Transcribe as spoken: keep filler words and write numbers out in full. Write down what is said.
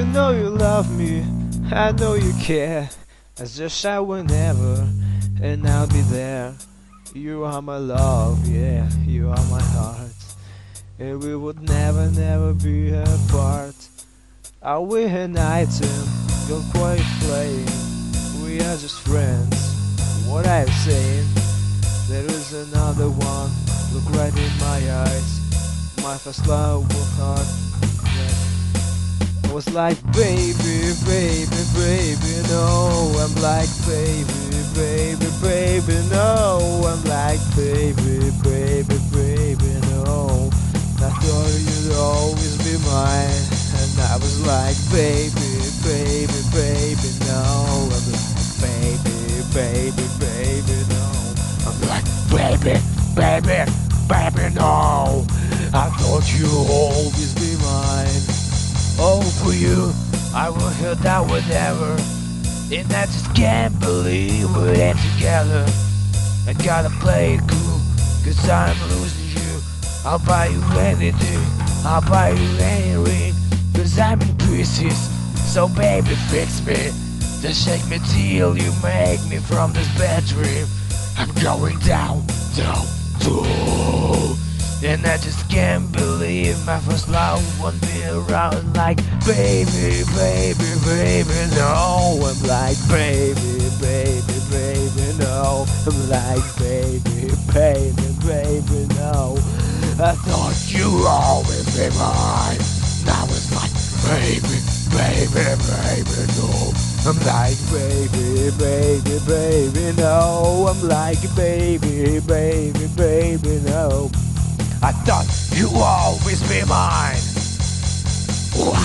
You know you love me, I know you care. I just shout whenever, and I'll be there. You are my love, yeah, you are my heart. And we would never, never be apart. Are we an item? Don't quite playing. We are just friends. What I'm saying, there is another one. Look right in my eyes. My first love was hard. Yeah. I was like, baby, baby, baby, no. I'm like, baby, baby, baby, no. I'm like, baby, baby, baby, no. I thought you'd always be mine, and I was like, baby, baby, baby, no. I'm like, baby, baby, baby, no. I'm like, baby, baby, baby, no. I thought you'd always be mine. Oh, for you, I will hear that whatever. And I just can't believe we're in together. I gotta play it cool, cause I'm losing you. I'll buy you anything, I'll buy you any ring, cause I'm in pieces, so baby fix me. Just shake me till you make me from this bad dream. I'm going down, down, down. And I just can't believe my first love won't be around. Like, baby, baby, baby, no. I'm like, baby, baby, baby, no. I'm like, baby, baby, baby, no. I thought you would always be mine. Now it's like, baby, baby, baby, no. I'm like, baby, baby, baby, no. I'm like, baby, baby, baby, no. I thought you would always be mine.